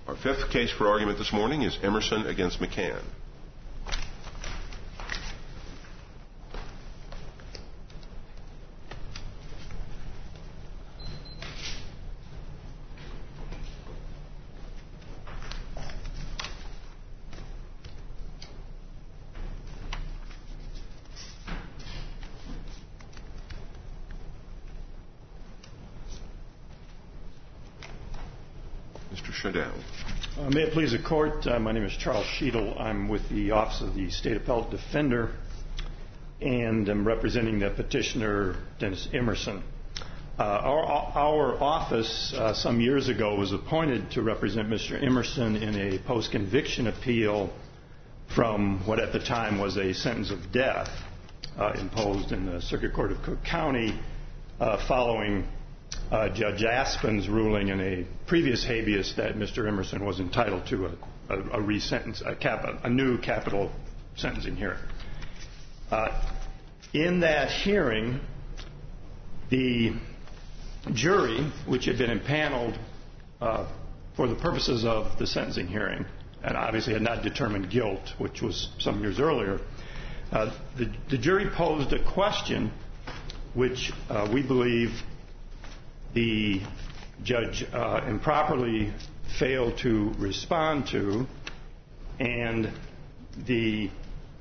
Our fifth case for argument this morning is Emerson against McCann. May it please the Court, my name is Charles Sheetal. I'm with the Office of the State Appellate Defender, and I'm representing the petitioner, Dennis Emerson. Our office, some years ago, was appointed to represent Mr. Emerson in a post-conviction appeal from what at the time was a sentence of death imposed in the Circuit Court of Cook County following Judge Aspin's ruling in a previous habeas that Mr. Emerson was entitled to a new capital sentencing hearing. In that hearing, the jury, which had been impaneled for the purposes of the sentencing hearing, and obviously had not determined guilt, which was some years earlier, the jury posed a question which we believe the judge improperly failed to respond to, and the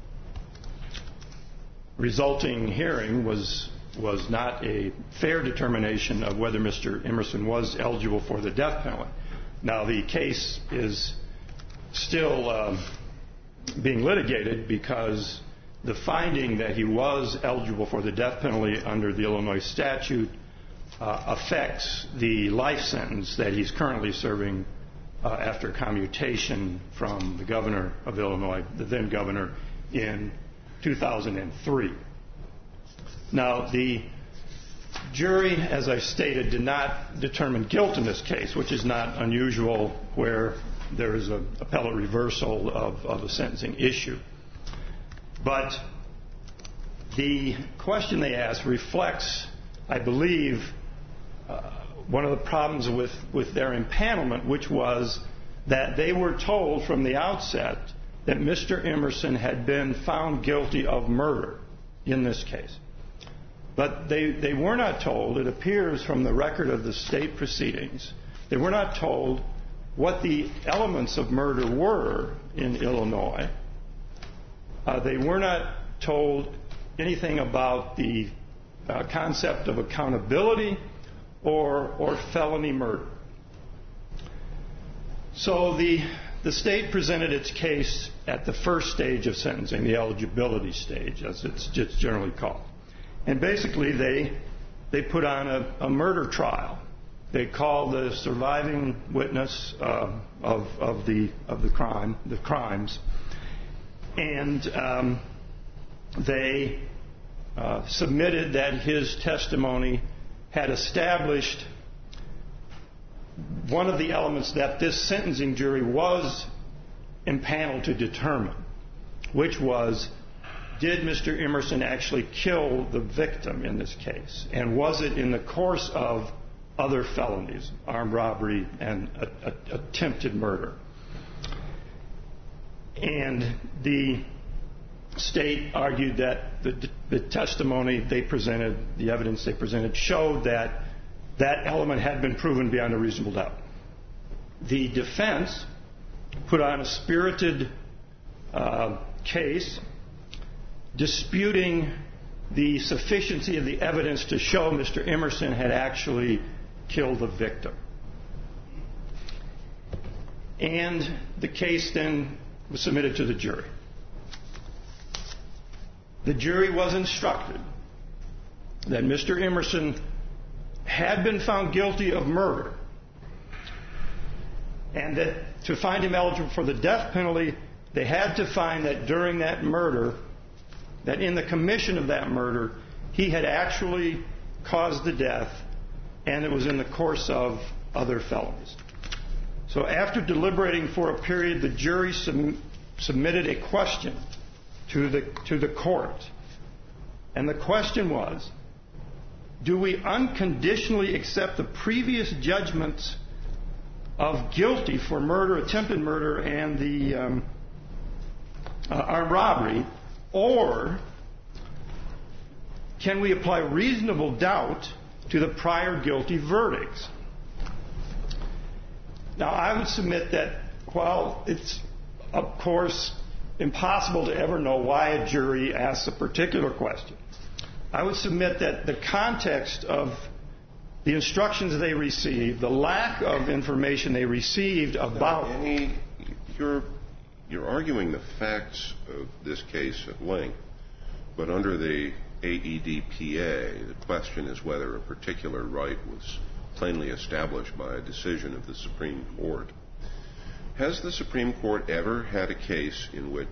resulting hearing was not a fair determination of whether Mr. Emerson was eligible for the death penalty. Now, the case is still being litigated because the finding that he was eligible for the death penalty under the Illinois statute affects the life sentence that he's currently serving after commutation from the governor of Illinois, the then governor, in 2003. Now, the jury, as I stated, did not determine guilt in this case, which is not unusual where there is an appellate reversal of a sentencing issue. But the question they asked reflects, I believe, one of the problems with their impanelment, which was that they were told from the outset that Mr. Emerson had been found guilty of murder in this case. But they were not told, it appears from the record of the state proceedings, they were not told what the elements of murder were in Illinois. They were not told anything about the concept of accountability or felony murder. So the state presented its case at the first stage of sentencing, the eligibility stage, as it's generally called. And basically they put on a murder trial. They called the surviving witness of the crimes, and they submitted that his testimony had established one of the elements that this sentencing jury was impaneled to determine, which was, did Mr. Emerson actually kill the victim in this case? And was it in the course of other felonies, armed robbery and attempted murder? And the state argued that the testimony they presented, the evidence they presented, showed that that element had been proven beyond a reasonable doubt. The defense put on a spirited case disputing the sufficiency of the evidence to show Mr. Emerson had actually killed the victim. And the case then was submitted to the jury. The jury was instructed that Mr. Emerson had been found guilty of murder, and that to find him eligible for the death penalty, they had to find that during that murder, that in the commission of that murder, he had actually caused the death, and it was in the course of other felonies. So after deliberating for a period, the jury submitted a question to the court. And the question was, do we unconditionally accept the previous judgments of guilty for murder, attempted murder, and the armed robbery, or can we apply reasonable doubt to the prior guilty verdicts? Now, I would submit that while it's, of course, impossible to ever know why a jury asks a particular question, I would submit that the context of the instructions they received, the lack of information they received about... You're arguing the facts of this case at length, but under the AEDPA, the question is whether a particular right was plainly established by a decision of the Supreme Court. Has the Supreme Court ever had a case in which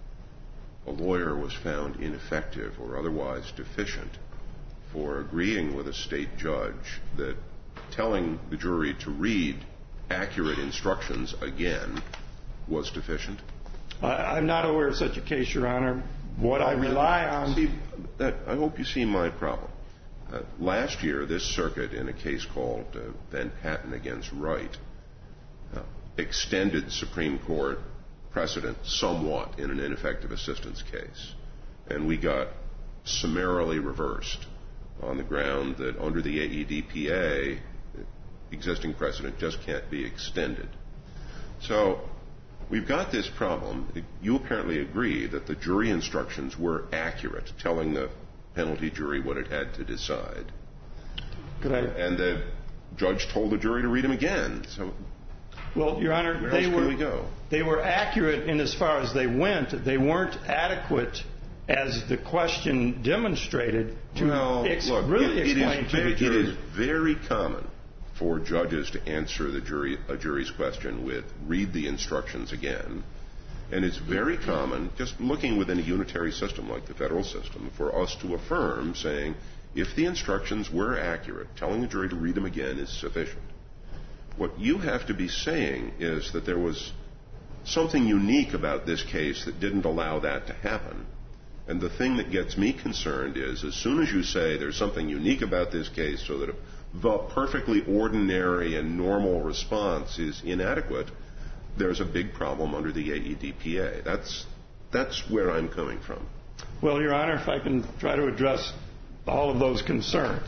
a lawyer was found ineffective or otherwise deficient for agreeing with a state judge that telling the jury to read accurate instructions again was deficient? I'm not aware of such a case, Your Honor. What I rely on... I hope you see my problem. Last year, this circuit, in a case called Van Patten against Wright, extended Supreme Court precedent somewhat in an ineffective assistance case. And we got summarily reversed on the ground that under the AEDPA, existing precedent just can't be extended. So we've got this problem. You apparently agree that the jury instructions were accurate, telling the penalty jury what it had to decide. And the judge told the jury to read them again. So, well, Your Honor, where else can we go? They were accurate in as far as they went. They weren't adequate, as the question demonstrated, to really explain to the jury. It is very common for judges to answer a jury's question with, read the instructions again. And it's very common, just looking within a unitary system like the federal system, for us to affirm, saying, if the instructions were accurate, telling the jury to read them again is sufficient. What you have to be saying is that there was something unique about this case that didn't allow that to happen. And the thing that gets me concerned is, as soon as you say there's something unique about this case so that the perfectly ordinary and normal response is inadequate, there's a big problem under the AEDPA. That's where I'm coming from. Well, Your Honor, if I can try to address all of those concerns.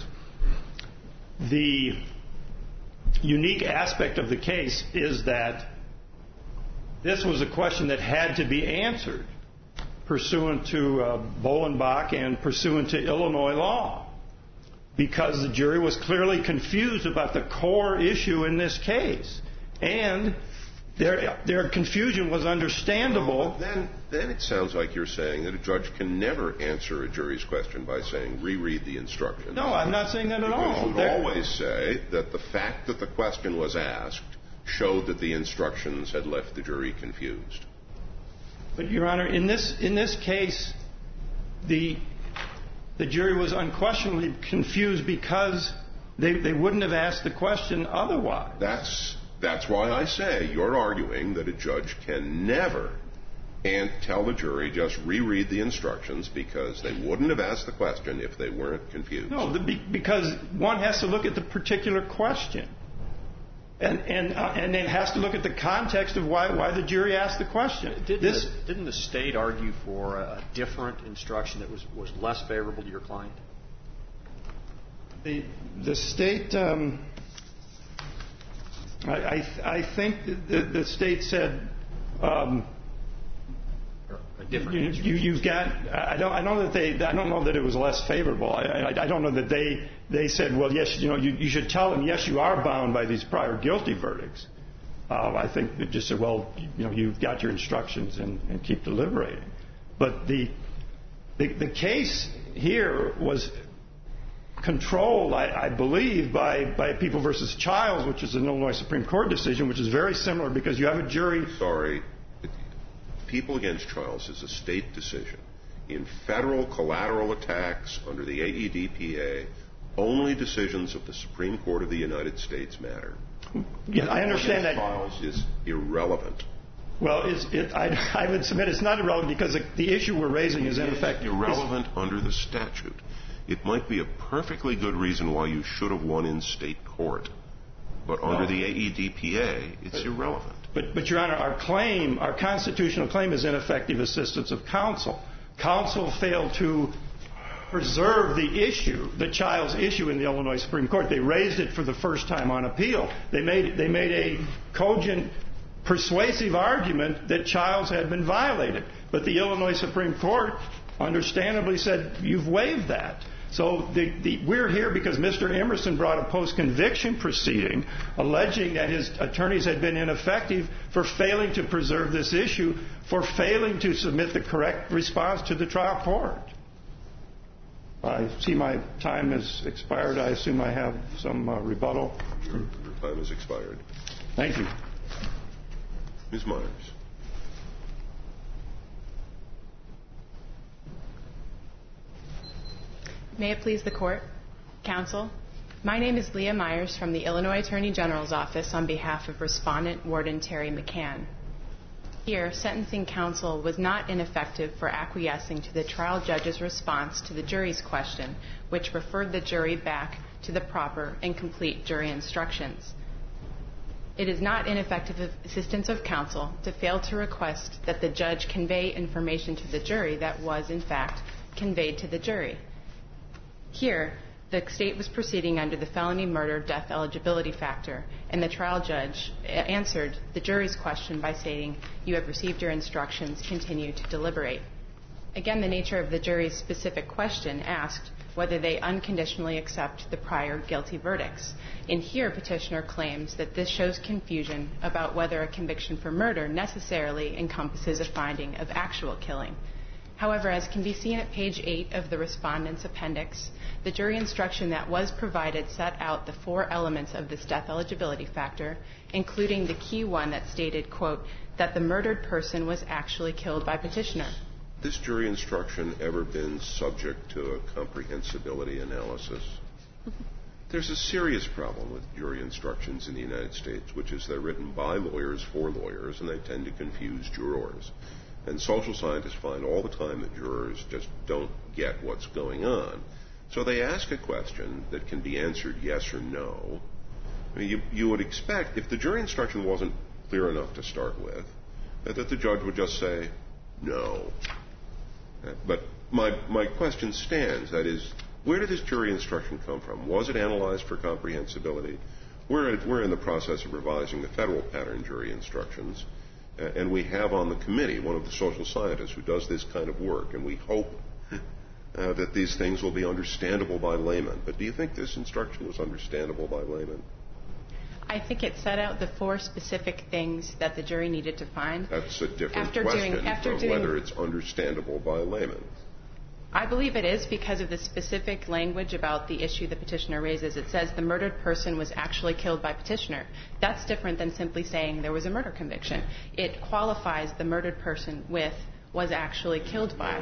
The unique aspect of the case is that this was a question that had to be answered pursuant to Bolenbach and pursuant to Illinois law, because the jury was clearly confused about the core issue in this case. And their confusion was understandable. Well, then it sounds like you're saying that a judge can never answer a jury's question by saying, reread the instructions. No, I'm not saying that at all. Because you always say that the fact that the question was asked showed that the instructions had left the jury confused. But, Your Honor, in this case, the jury was unquestionably confused because they wouldn't have asked the question otherwise. That's why I say you're arguing that a judge can never tell the jury just reread the instructions because they wouldn't have asked the question if they weren't confused. No, because one has to look at the particular question. And it has to look at the context of why the jury asked the question. Didn't the state argue for a different instruction that was less favorable to your client? The state... I think the state said you've got. I don't know that it was less favorable. I don't know that they said, well, yes, you should tell them, yes, you are bound by these prior guilty verdicts. I think they just said, well, you've got your instructions and keep deliberating. But the case here was controlled, I believe, by People v. Childs, which is an Illinois Supreme Court decision, which is very similar because you have a jury... Sorry. People v. Childs is a state decision. In federal collateral attacks under the AEDPA, only decisions of the Supreme Court of the United States matter. Yeah, I understand that. Childs is irrelevant. Well, I would submit it's not irrelevant because the issue we're raising is, in effect... irrelevant under the statute. It might be a perfectly good reason why you should have won in state court, But under the AEDPA, it's irrelevant. But, Your Honor, our constitutional claim is ineffective assistance of counsel. Counsel failed to preserve the child's issue in the Illinois Supreme Court. They raised it for the first time on appeal. They made a cogent, persuasive argument that Childs had been violated. But the Illinois Supreme Court understandably said, you've waived that. So we're here because Mr. Emerson brought a post-conviction proceeding alleging that his attorneys had been ineffective for failing to preserve this issue, for failing to submit the correct response to the trial court. I see my time has expired. I assume I have some rebuttal. Your time has expired. Thank you. Ms. Myers. May it please the Court, Counsel. My name is Leah Myers from the Illinois Attorney General's Office on behalf of Respondent Warden Terry McCann. Here, sentencing counsel was not ineffective for acquiescing to the trial judge's response to the jury's question, which referred the jury back to the proper and complete jury instructions. It is not ineffective assistance of counsel to fail to request that the judge convey information to the jury that was, in fact, conveyed to the jury. Here, the state was proceeding under the felony murder death eligibility factor, and the trial judge answered the jury's question by stating, "You have received your instructions, continue to deliberate." Again, the nature of the jury's specific question asked whether they unconditionally accept the prior guilty verdicts. And here, petitioner claims that this shows confusion about whether a conviction for murder necessarily encompasses a finding of actual killing. However, as can be seen at page 8 of the respondent's appendix, the jury instruction that was provided set out the 4 elements of this death eligibility factor, including the key one that stated, quote, that the murdered person was actually killed by petitioner. This jury instruction ever been subject to a comprehensibility analysis? There's a serious problem with jury instructions in the United States, which is they're written by lawyers for lawyers, and they tend to confuse jurors. And social scientists find all the time that jurors just don't get what's going on. So they ask a question that can be answered yes or no. I mean, you would expect, if the jury instruction wasn't clear enough to start with, that the judge would just say no. But my question stands. That is, where did this jury instruction come from? Was it analyzed for comprehensibility? We're in the process of revising the federal pattern jury instructions. And we have on the committee one of the social scientists who does this kind of work, and we hope that these things will be understandable by laymen. But do you think this instruction was understandable by laymen? I think it set out the 4 specific things that the jury needed to find. That's a different question from whether it's understandable by laymen. I believe it is because of the specific language about the issue the petitioner raises. It says the murdered person was actually killed by petitioner. That's different than simply saying there was a murder conviction. It qualifies the murdered person with was actually killed by.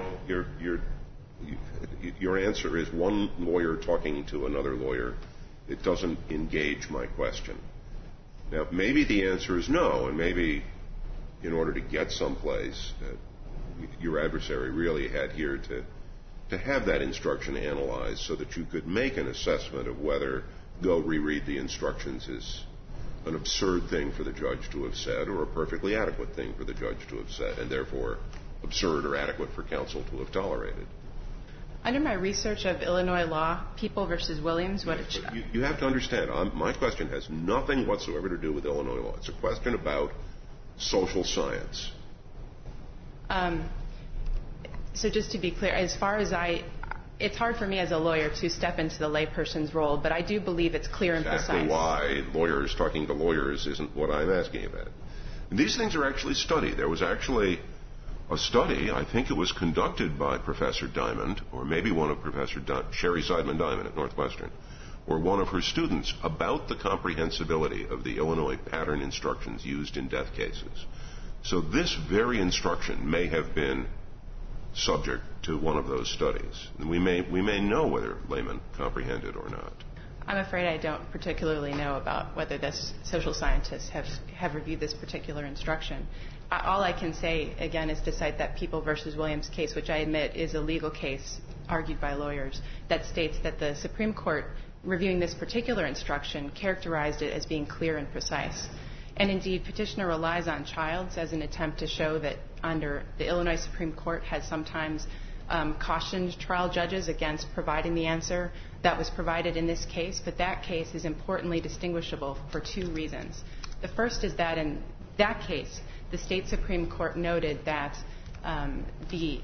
Your answer is one lawyer talking to another lawyer. It doesn't engage my question. Now, maybe the answer is no, and maybe in order to get someplace, your adversary really had here to have that instruction analyzed so that you could make an assessment of whether go reread the instructions is an absurd thing for the judge to have said or a perfectly adequate thing for the judge to have said, and therefore absurd or adequate for counsel to have tolerated. Under my research of Illinois law, People v. Williams, you have to understand, my question has nothing whatsoever to do with Illinois law. It's a question about social science. So just to be clear, as far as it's hard for me as a lawyer to step into the layperson's role, but I do believe it's clear and precise. Exactly why lawyers talking to lawyers isn't what I'm asking about. And these things are actually studied. There was actually a study, I think it was conducted by Professor Diamond, or maybe one of Professor Sherry Seidman Diamond at Northwestern, or one of her students, about the comprehensibility of the Illinois pattern instructions used in death cases. So this very instruction may have been subject to one of those studies. And we may know whether laymen comprehend it or not. I'm afraid I don't particularly know about whether this social scientists have reviewed this particular instruction. All I can say, again, is to cite that People v. Williams case, which I admit is a legal case argued by lawyers, that states that the Supreme Court reviewing this particular instruction, characterized it as being clear and precise. And indeed, petitioner relies on Childs as an attempt to show that under the Illinois Supreme Court has sometimes cautioned trial judges against providing the answer that was provided in this case, but that case is importantly distinguishable for two reasons. The first is that in that case, the state Supreme Court noted that the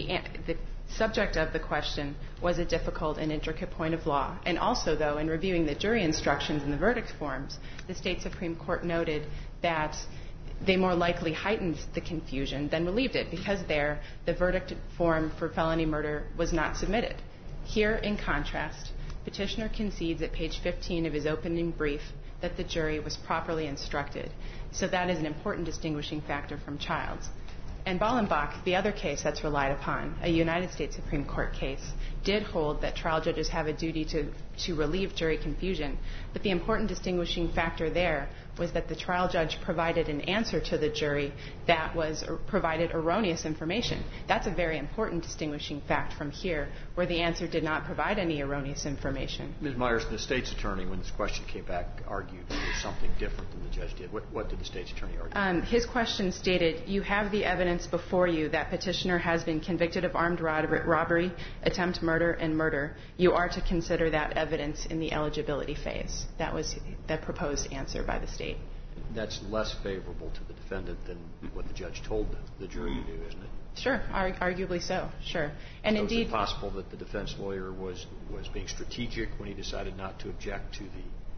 subject of the question was a difficult and intricate point of law. And also, though, in reviewing the jury instructions and the verdict forms, the state Supreme Court noted that they more likely heightened the confusion than relieved it, because there, the verdict form for felony murder was not submitted. Here, in contrast, petitioner concedes at page 15 of his opening brief that the jury was properly instructed. So that is an important distinguishing factor from Childs. And Ballenbach, the other case that's relied upon, a United States Supreme Court case, did hold that trial judges have a duty to relieve jury confusion. But the important distinguishing factor there was that the trial judge provided an answer to the jury that provided erroneous information. That's a very important distinguishing fact from here, where the answer did not provide any erroneous information. Ms. Myers, the state's attorney, when this question came back, argued something different than the judge did. What did the state's attorney argue? His question stated, you have the evidence before you that petitioner has been convicted of armed robbery, attempt murder, and murder. You are to consider that evidence in the eligibility phase. That was the proposed answer by the state. That's less favorable to the defendant than what the judge told the jury to do, isn't it? Sure, arguably so, sure. And so indeed, is it possible that the defense lawyer was being strategic when he decided not to object to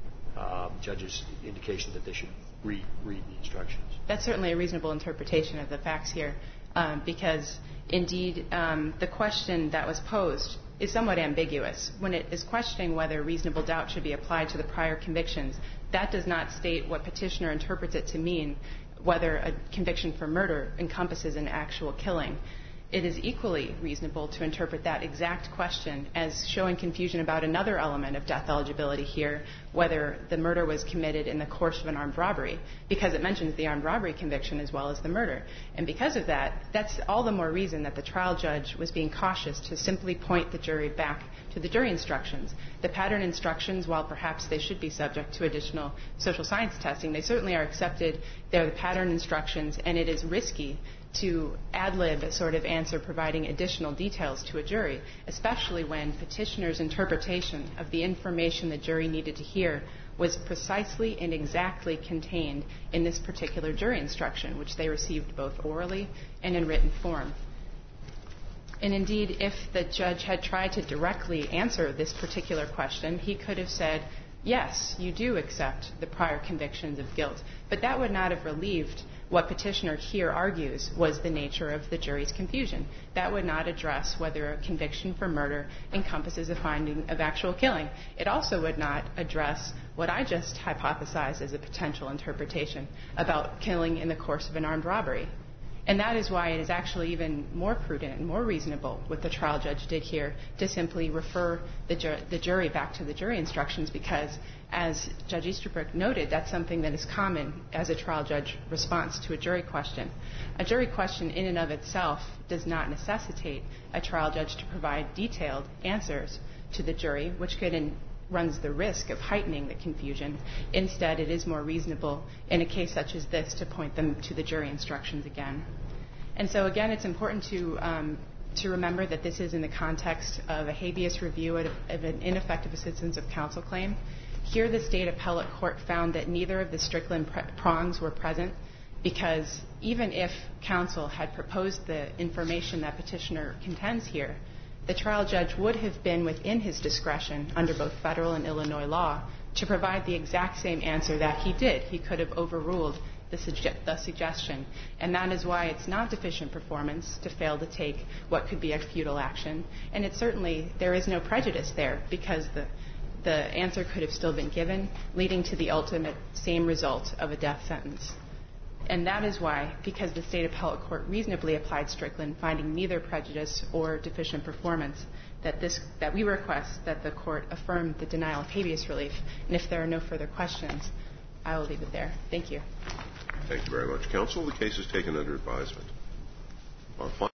the judge's indication that they should read the instructions? That's certainly a reasonable interpretation of the facts here, because indeed the question that was posed is somewhat ambiguous. When it is questioning whether reasonable doubt should be applied to the prior convictions, that does not state what petitioner interprets it to mean, whether a conviction for murder encompasses an actual killing. It is equally reasonable to interpret that exact question as showing confusion about another element of death eligibility here, whether the murder was committed in the course of an armed robbery, because it mentions the armed robbery conviction as well as the murder. And because of that, that's all the more reason that the trial judge was being cautious to simply point the jury back to the jury instructions. The pattern instructions, while perhaps they should be subject to additional social science testing, they certainly are accepted. They're the pattern instructions, and it is risky to ad-lib a sort of answer providing additional details to a jury, especially when petitioner's interpretation of the information the jury needed to hear was precisely and exactly contained in this particular jury instruction, which they received both orally and in written form. And indeed, if the judge had tried to directly answer this particular question, he could have said, yes, you do accept the prior convictions of guilt, but that would not have relieved what petitioner here argues was the nature of the jury's confusion. That would not address whether a conviction for murder encompasses a finding of actual killing. It also would not address what I just hypothesized as a potential interpretation about killing in the course of an armed robbery. And that is why it is actually even more prudent and more reasonable what the trial judge did here to simply refer the jury back to the jury instructions, because, as Judge Easterbrook noted, that's something that is common as a trial judge response to a jury question. A jury question in and of itself does not necessitate a trial judge to provide detailed answers to the jury, which runs the risk of heightening the confusion. Instead, it is more reasonable in a case such as this to point them to the jury instructions again. And so, again, it's important to remember that this is in the context of a habeas review of an ineffective assistance of counsel claim. Here, the state appellate court found that neither of the Strickland prongs were present, because even if counsel had proposed the information that petitioner contends here, the trial judge would have been within his discretion under both federal and Illinois law to provide the exact same answer that he did. He could have overruled the suggestion. And that is why it's not deficient performance to fail to take what could be a futile action. And it's certainly, there is no prejudice there, because the answer could have still been given, leading to the ultimate same result of a death sentence. And that is why, because the state appellate court reasonably applied Strickland, finding neither prejudice or deficient performance, that we request that the court affirm the denial of habeas relief. And if there are no further questions, I will leave it there. Thank you. Thank you very much, counsel. The case is taken under advisement.